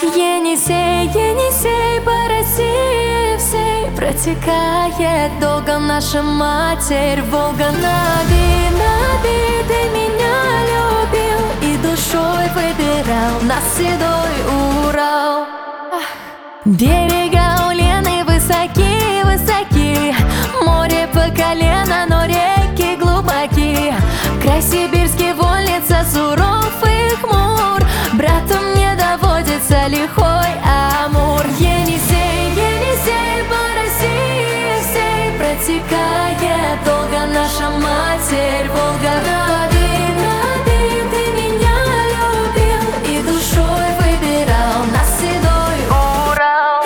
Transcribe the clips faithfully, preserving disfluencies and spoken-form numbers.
Енисей, Енисей, по России всей протекает долго наша матерь Волга. Наби, Наби, ты меня любил и душой выбирал на седой Урал. Берега у Лены высоки, высоки, море по колено, но реки глубоки. Край сибирский, вольница, суров и хмур, братом не доводится лихой Амур. Енисей, Енисей, по России всей протекает долго наша матерь Волга. Наби, Наби, ты меня любил и душой выбирал на седой Урал.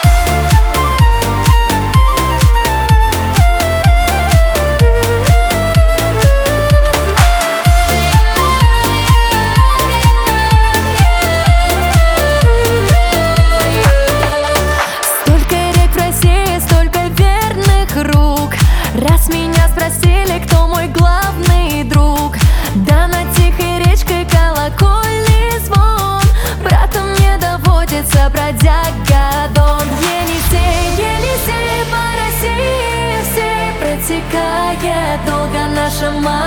Раз меня спросили, кто мой главный друг, да над тихой речкой колокольный звон, братом мне доводится бродяга Дон. Енисей, Енисей, по России всей протекает долго наша мать.